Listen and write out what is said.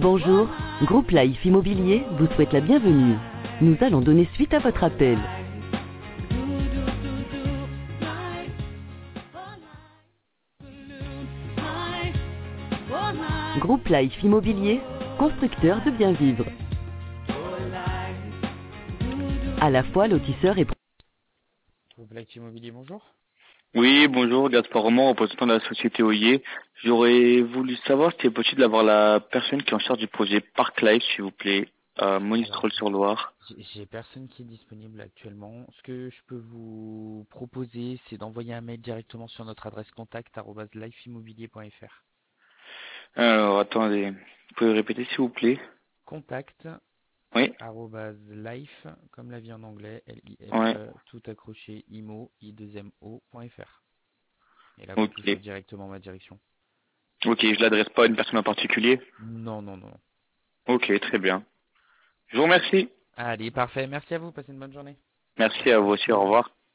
Bonjour, Groupe Life Immobilier vous souhaite la bienvenue. Nous allons donner suite à votre appel. Groupe Life Immobilier, constructeur de bien vivre. À la fois lotisseur et... Groupe Life Immobilier, bonjour. Oui, bonjour, Gaspard Roman, représentant de la société OIE. J'aurais voulu savoir si c'est possible d'avoir la personne qui est en charge du projet Park Life, s'il vous plaît, à Monistrol-sur-Loire. J'ai personne qui est disponible actuellement. Ce que je peux vous proposer, c'est d'envoyer un mail directement sur notre adresse contact@lifeimmobilier.fr. Alors, attendez, vous pouvez répéter, s'il vous plaît? Contact Oui, @life, comme la vie en anglais, ouais, LIFE, tout accroché, i2mo.fr. Et là, vous ok. toucherez directement ma direction. Ok, je l'adresse pas à une personne en particulier? Non, non, non. Ok, très bien. Je vous remercie. Allez, parfait. Merci à vous. Passez une bonne journée. Merci à vous aussi, au revoir.